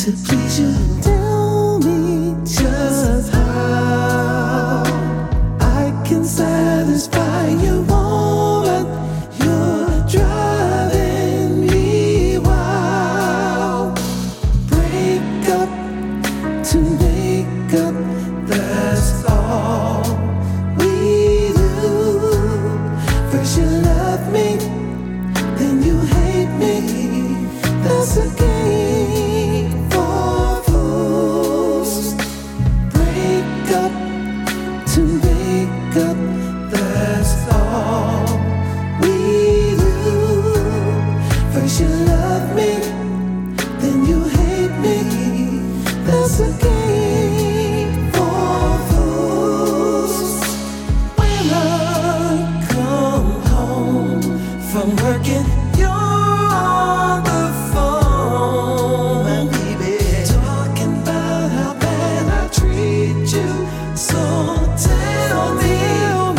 to please you. Tell me just how I can satisfy you, woman. You're driving me wild. Break up to make up, that's all we do. First you love me, then you hate me. That's a game for fools. Break up to make up, that's all we do. First you love me, then you hate me. That's a game for fools. When I come home from working, you're on the phone, and baby, talking about how bad I treat you. So tell me, am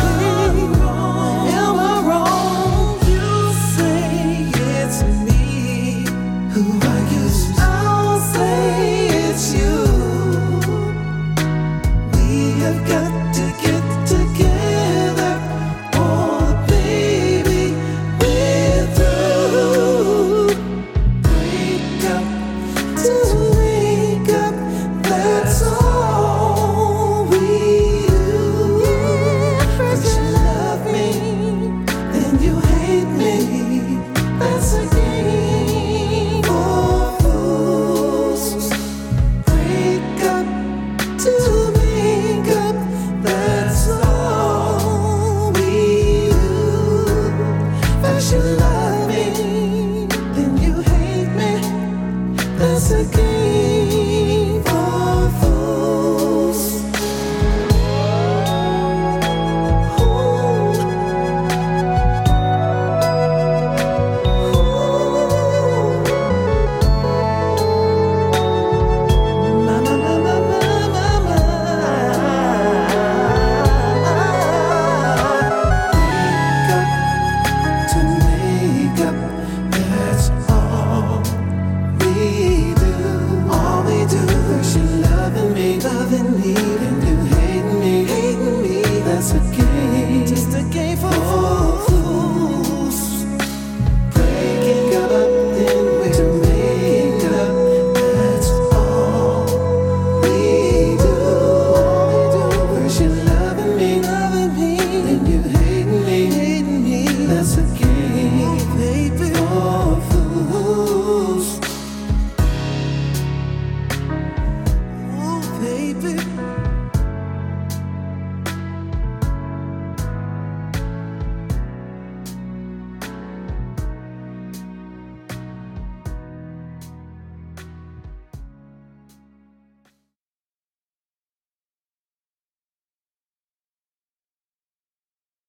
I wrong? You say it's me who I use. I'll say it's you. We have got to get together, or baby, we're through. Break up to make up, that's all we do. First you love me, then you hate me. That's a game for fools. Break up to make up, that's all we do. First you love me, then you hate me. That's a game for fools. To make up, that's all we do. All we do is you loving